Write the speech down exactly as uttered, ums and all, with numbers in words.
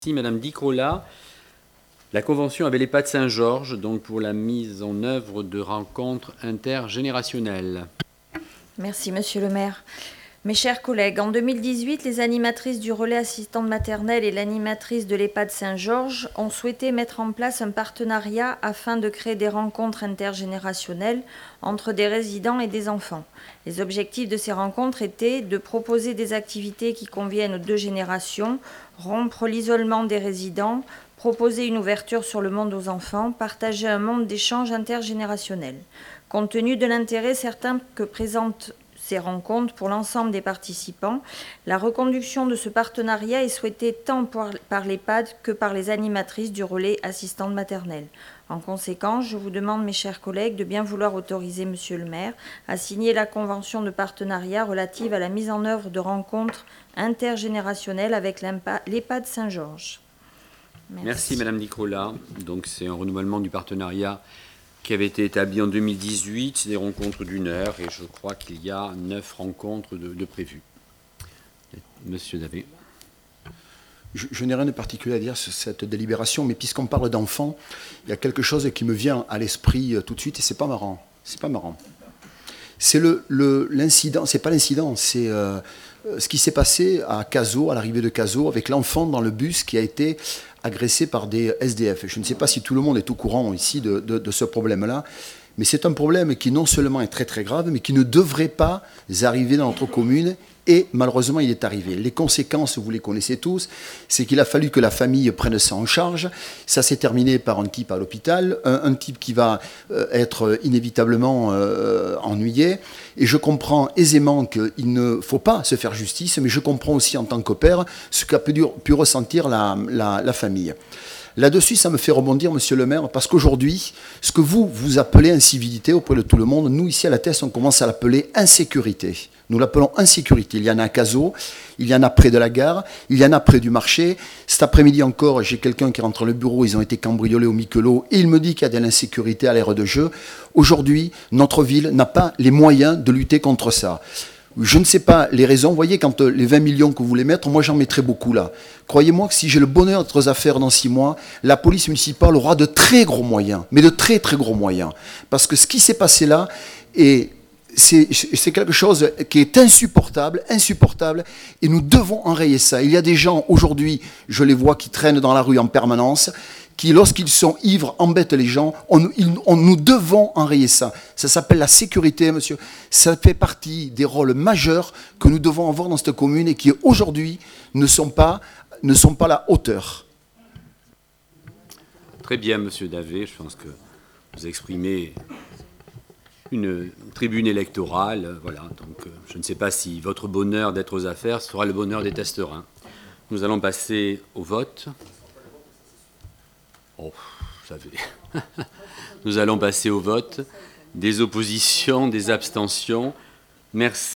Merci Madame Dicrola. La Convention avec l'EHPAD Saint-Georges, donc pour la mise en œuvre de rencontres intergénérationnelles. Merci Monsieur le maire. Mes chers collègues, en deux mille dix-huit, les animatrices du relais assistante maternelle et l'animatrice de l'EHPAD Saint-Georges ont souhaité mettre en place un partenariat afin de créer des rencontres intergénérationnelles entre des résidents et des enfants. Les objectifs de ces rencontres étaient de proposer des activités qui conviennent aux deux générations, rompre l'isolement des résidents, proposer une ouverture sur le monde aux enfants, partager un monde d'échange intergénérationnel. Compte tenu de l'intérêt certain que présentent ces rencontres pour l'ensemble des participants, la reconduction de ce partenariat est souhaitée tant par l'EHPAD que par les animatrices du relais assistante maternelle. En conséquence, je vous demande, mes chers collègues, de bien vouloir autoriser Monsieur le maire à signer la convention de partenariat relative à la mise en œuvre de rencontres intergénérationnelles avec l'EHPAD Saint-Georges. Merci. Merci Madame Dicrola. Donc c'est un renouvellement du partenariat qui avait été établi en deux mille dix-huit, c'est des rencontres d'une heure, et je crois qu'il y a neuf rencontres de, de prévues. Monsieur Davé. Je, je n'ai rien de particulier à dire sur cette délibération, mais puisqu'on parle d'enfants, il y a quelque chose qui me vient à l'esprit tout de suite, et c'est pas marrant. C'est pas marrant. C'est le, le, l'incident, c'est pas l'incident, c'est euh, ce qui s'est passé à Cazaux, à l'arrivée de Cazaux, avec l'enfant dans le bus qui a été agressé par des S D F. Je ne sais pas si tout le monde est au courant ici de, de, de ce problème-là, mais c'est un problème qui non seulement est très très grave, mais qui ne devrait pas arriver dans notre commune, et malheureusement il est arrivé. Les conséquences, vous les connaissez tous, c'est qu'il a fallu que la famille prenne ça en charge. Ça s'est terminé par un type à l'hôpital, un, un type qui va euh, être inévitablement euh, ennuyé, et je comprends aisément qu'il ne faut pas se faire justice, mais je comprends aussi en tant que père ce qu'a pu, pu ressentir la, la, la famille. Là-dessus, ça me fait rebondir, monsieur le maire, parce qu'aujourd'hui, ce que vous, vous appelez incivilité auprès de tout le monde, nous, ici à la Teste, on commence à l'appeler insécurité. Nous l'appelons insécurité. Il y en a à Cazaux, il y en a près de la gare, il y en a près du marché. Cet après-midi encore, j'ai quelqu'un qui rentre dans le bureau, ils ont été cambriolés au Miquelot, et il me dit qu'il y a de l'insécurité à l'aire de jeu. Aujourd'hui, notre ville n'a pas les moyens de lutter contre ça. Je ne sais pas les raisons. Vous voyez, quand les vingt millions que vous voulez mettre, moi j'en mettrai beaucoup là. Croyez-moi que si j'ai le bonheur d'être aux affaires dans six mois, la police municipale aura de très gros moyens, mais de très très gros moyens. Parce que ce qui s'est passé là, est, c'est, c'est quelque chose qui est insupportable, insupportable, et nous devons enrayer ça. Il y a des gens aujourd'hui, je les vois, qui traînent dans la rue en permanence, qui, lorsqu'ils sont ivres, embêtent les gens. On, on, nous devons enrayer ça. Ça s'appelle la sécurité, monsieur. Ça fait partie des rôles majeurs que nous devons avoir dans cette commune et qui, aujourd'hui, ne sont pas, ne sont pas à la hauteur. Très bien, monsieur Davé. Je pense que vous exprimez une tribune électorale. Voilà. Donc, je ne sais pas si votre bonheur d'être aux affaires sera le bonheur des testerins. Nous allons passer au vote. Oh, vous savez. Nous allons passer au vote. Des oppositions, des abstentions. Merci.